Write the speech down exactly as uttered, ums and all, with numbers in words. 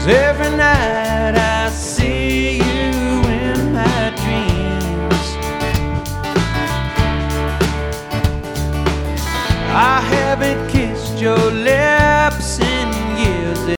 Every night I see you in my dreams. I haven't kissed your lips